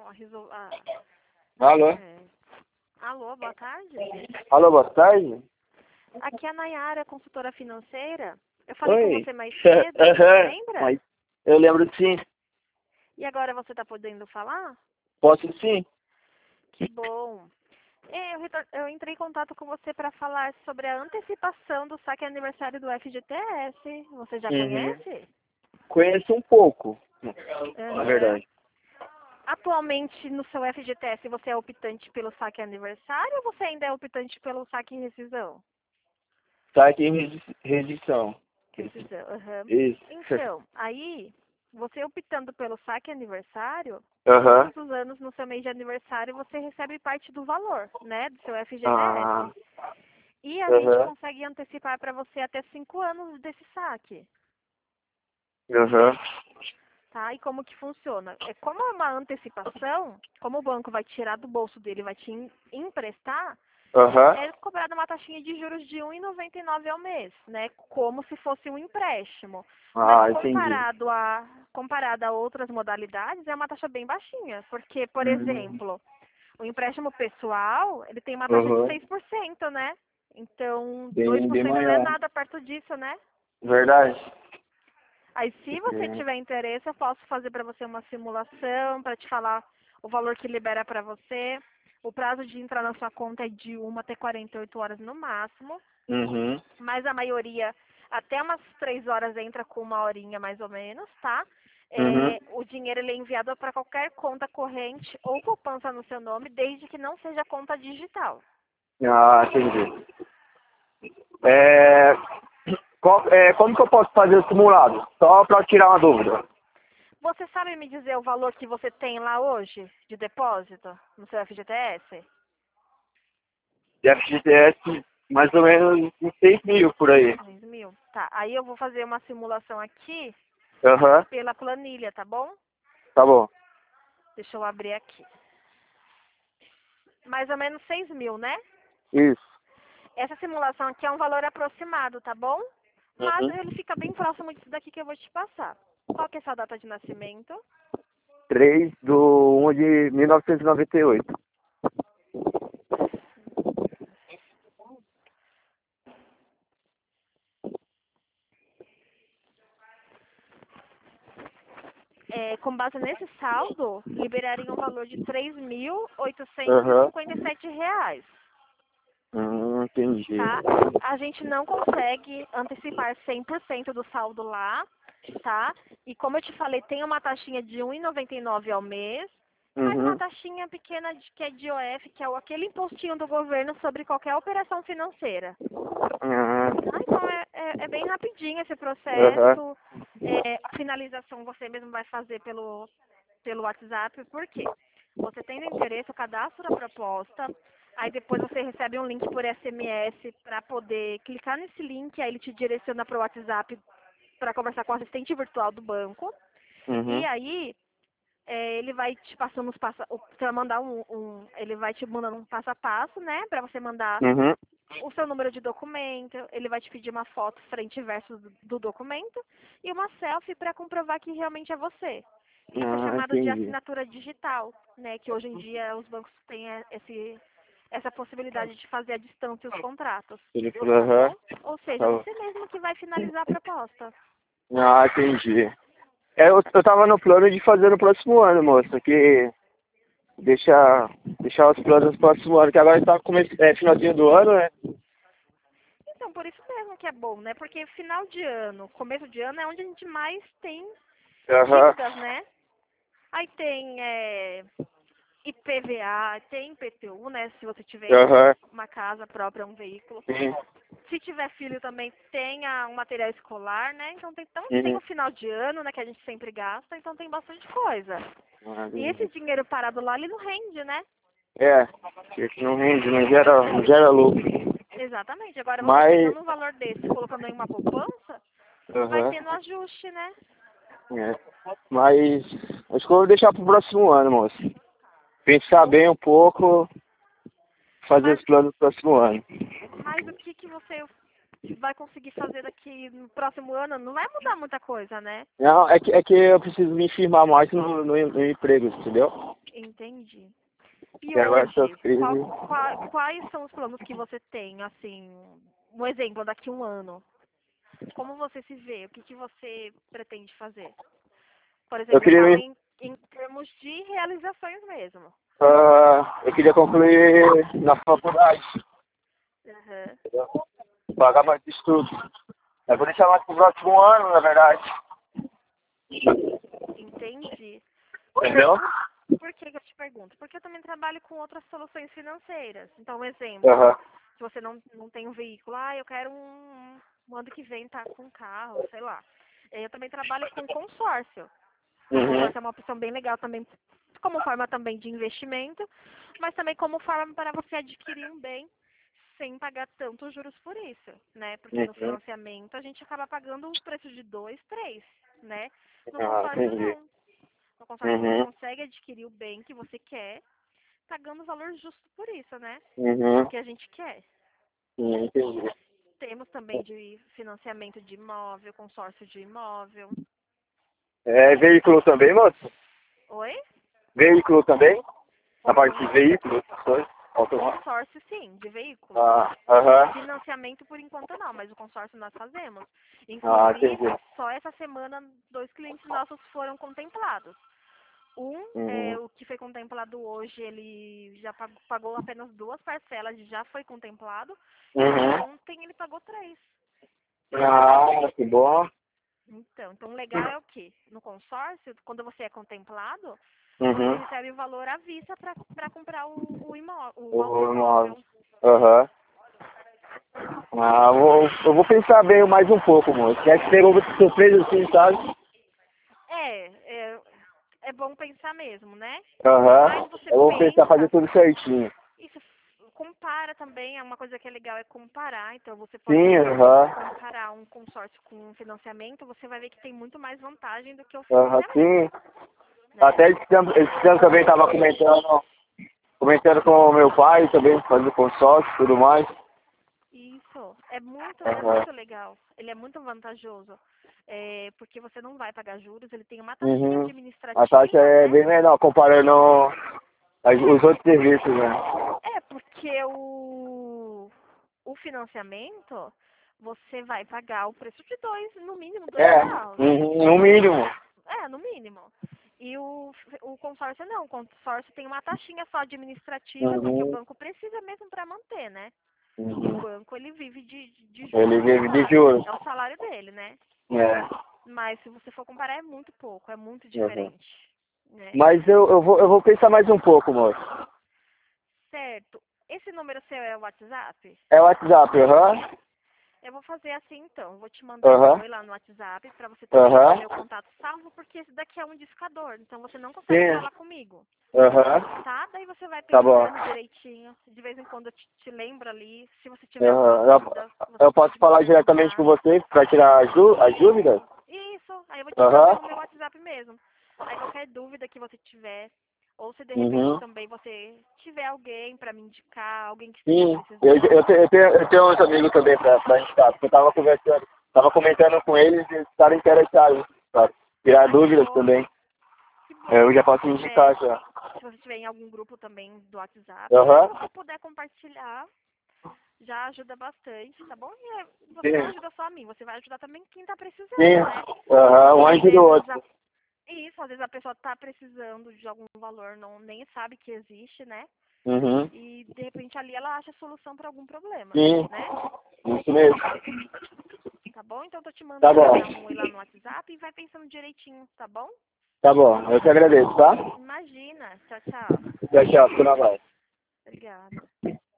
Alô? Alô, boa tarde. Alô, boa tarde? Aqui é a Nayara, consultora financeira. Eu falei com Oi. você mais cedo, lembra? Mas eu lembro sim. E agora você está podendo falar? Posso sim? Que bom. Eu entrei em contato com você para falar sobre a antecipação do saque aniversário do FGTS. Você já conhece? Conheço um pouco, na Aham. verdade. Atualmente, no seu FGTS, você é optante pelo saque aniversário ou você ainda é optante pelo saque em rescisão? Tá aqui em reedição. Rescisão, aham. Isso. Então, aí, você optando pelo saque aniversário, Aham. todos os anos no seu mês de aniversário você recebe parte do valor, né, do seu FGTS. Ah. E a gente Aham. consegue antecipar para você até 5 anos desse saque, Aham. tá? E como que funciona? Como é uma antecipação, como o banco vai tirar do bolso dele, vai te emprestar, Aham. é cobrada uma taxinha de juros de R$ 1,99 ao mês, né? Como se fosse um empréstimo. Mas Ah, entendi. comparado a outras modalidades, é uma taxa bem baixinha. Porque, por Uhum. exemplo, o empréstimo pessoal, ele tem uma taxa de Aham. 6%, né? Então, dois Bem, por bem cento não é maior. nada perto disso, né? Verdade? Aí, se você É. tiver interesse, eu posso fazer para você uma simulação, para te falar o valor que libera para você. O prazo de entrar na sua conta é de 1 até 48 horas no máximo, Uhum. mas a maioria até umas 3 horas entra com 1 horinha mais ou menos, tá? Uhum. O dinheiro ele é enviado para qualquer conta corrente ou poupança no seu nome, desde que não seja conta digital. Ah, entendi. Como que eu posso fazer o simulado? Só para tirar uma dúvida. Você sabe me dizer o valor que você tem lá hoje de depósito no seu FGTS? De FGTS, mais ou menos uns 6 mil por aí. 6 mil? Tá, aí eu vou fazer uma simulação aqui Aham, pela planilha, tá bom? tá bom. Deixa eu abrir aqui. Mais ou menos 6 mil, né? Isso. Essa simulação aqui é um valor aproximado, tá bom? Mas Uhum. ele fica bem próximo disso daqui que eu vou te passar. Qual que é a sua data de nascimento? 3/1/1998. Com base nesse saldo, liberaria um valor de Aham. R$ 3.857, Entendi. tá? A gente não consegue antecipar 100% do saldo lá, tá? E como eu te falei, tem uma taxinha de R$ 1,99 ao mês, mais uma Uhum. taxinha pequena que é de IOF, que é aquele impostinho do governo sobre qualquer operação financeira. Ah, Então é bem rapidinho esse Aham. processo. A finalização você mesmo vai fazer pelo WhatsApp. Por quê? Você tendo interesse, eu cadastro a proposta, aí depois você recebe um link por SMS para poder clicar nesse link, aí ele te direciona para o WhatsApp para conversar com o assistente virtual do banco. E Uhum. aí ele vai te passando você vai mandar ele vai te mandando um passo a passo, né, para você mandar Uhum. o seu número de documento, ele vai te pedir uma foto frente e verso do documento e uma selfie para comprovar que realmente é você. Isso é chamado de Entendi. assinatura digital, né? Que hoje em dia os bancos têm essa possibilidade de fazer à distância os contratos, Ele falou, tá aham. bom? Ou seja, Tá bom. você mesmo que vai finalizar a proposta. Ah, entendi. Eu tava no plano de fazer no próximo ano, moça, que deixar os planos no próximo ano, que agora tá finalzinho do ano, né? Então, por isso mesmo que é bom, né? Porque final de ano, começo de ano é onde a gente mais tem Aham. dívidas, né? Aí tem IPVA, tem IPTU, né? Se você tiver Aham. uma casa própria, um veículo. Sim. Se tiver filho também tem um material escolar, né? Então tem Uhum. o final de ano, né? Que a gente sempre gasta, então tem bastante coisa. Ah, E esse entendi. dinheiro parado lá, ele não rende, né? É, porque não rende, não gera lucro. Exatamente. Agora você Mas, pegando um valor desse, e colocando em uma poupança, vai aham, tendo ajuste, né? é. Mas acho que eu vou deixar pro próximo ano, moça. Pensar Ou, bem um pouco, fazer mas, os planos do próximo ano. mas o que você vai conseguir fazer daqui no próximo ano? Não vai mudar muita coisa, né? Não, é que eu preciso me firmar mais no emprego, entendeu? Entendi. entendi. E E agora essas hoje, crises. quais são os planos que você tem, assim, um exemplo, daqui a um ano? Como você se vê? O que, que você pretende fazer? Por Eu exemplo, eu queria falo me. em termos de realizações mesmo. Eu queria concluir na faculdade, Aham, entendeu? Pagar mais de estudo. Eu vou deixar mais pro próximo ano, na verdade. entendi. Entendeu? Por que que eu te pergunto? Porque eu também trabalho com outras soluções financeiras. Então, um exemplo, Aham. se você não tem um veículo, eu quero um ano que vem tá com um carro, sei lá. Eu também trabalho com consórcio. O Uhum. consórcio é uma opção bem legal também, como forma também de investimento, mas também como forma para você adquirir um bem sem pagar tantos juros por isso, né? Porque no Uhum. financiamento a gente acaba pagando o preço de 2, 3, né? No Ah, consórcio entendi. não. No consórcio você Uhum. consegue adquirir o bem que você quer, pagando o valor justo por isso, né? Uhum. Que a gente quer. Entendi. Temos também de financiamento de imóvel, consórcio de imóvel. É veículo também, moço? Oi? Veículo também? A parte de Cons- veículo, essas coisas? Automóvel. Consórcio sim, de veículo. Aham. Financiamento por enquanto não, mas o consórcio nós fazemos. Entendi. Inclusive, só essa semana 2 clientes nossos foram contemplados. Um, Uhum. o que foi contemplado hoje, ele já pagou apenas 2 parcelas, já foi contemplado. E Uhum. ontem ele pagou 3. Que bom. Então, legal é o quê? No consórcio, quando você é contemplado, você Uhum. recebe o valor à vista para comprar o O imóvel. automóvel. Aham. Eu vou pensar bem mais um pouco, moço. Quer que pegou muita surpresa assim, sabe? É, é, é bom pensar mesmo, né? Mas Aham. você Eu vou pensar fazer pensa, tudo certinho. isso compara também, é uma coisa que é legal é comparar. Então você pode Sim, aham. comparar um consórcio com um financiamento, você vai ver que tem muito mais vantagem do que o Aham, sim. financiamento, né? Até esse tempo também estava comentando com o meu pai também, fazendo consórcio e tudo mais. Isso, é Aham. muito legal. Ele é muito vantajoso. Porque você não vai pagar juros, ele tem uma taxinha Uhum. A taxa administrativa, é né? bem menor comparando os outros serviços, né? Porque o financiamento, você vai pagar o preço de dois, no mínimo dois É, carros. no mínimo. No mínimo. E o consórcio não, o consórcio tem uma taxinha só administrativa, porque o Uhum. banco precisa mesmo para manter, né? O Uhum. banco, ele vive de Ele juros, vive de juros. é o salário dele, né? É. Mas se você for comparar, é muito pouco, é muito Uhum. diferente, né? Mas eu vou pensar mais um pouco, moço. Certo. Esse número seu é o WhatsApp? É o WhatsApp, aham. Eu vou fazer assim então. Eu vou te mandar um Aham. oi lá no WhatsApp para você também ter o Aham. meu contato salvo, porque esse daqui é um discador, então você não consegue Sim. falar comigo, Aham. tá? Daí você vai Tá bom. pensando direitinho. De vez em quando eu te lembro ali. Se você tiver alguma Aham. dúvida, você Eu posso pode me falar diretamente com perguntar. você para tirar as dúvidas? Isso, aí eu vou te mandar Aham. pelo meu WhatsApp mesmo. Aí qualquer dúvida que você tiver, ou se de repente Uhum. também você tiver alguém para me indicar, alguém que esteja Sim. Eu, precisando. eu tenho uns amigos também pra indicar, porque eu tava conversando, tava comentando com eles e eles estavam interessados, sabe? Tirar Ai, que dúvidas bom, também. que Eu bom. já posso indicar já. Se você tiver em algum grupo também do WhatsApp, ou se Aham. você puder compartilhar, já ajuda bastante, tá bom? E você não Sim. ajuda só a mim, você vai ajudar também quem tá Sim. precisando, né? Aham. Um Porque às antes do vezes outro. isso, às vezes a pessoa tá precisando de algum valor, não nem sabe que existe, né? Uhum. E de repente ali ela acha a solução para algum problema, Sim. né? Isso mesmo. Tá bom? Então eu tô te Tá mandando bom. já um oi lá no WhatsApp e vai pensando direitinho, tá bom? Tá bom. Eu te agradeço, tá? Imagina. Tchau, tchau. Tchau, tchau. Fica na paz. Obrigada.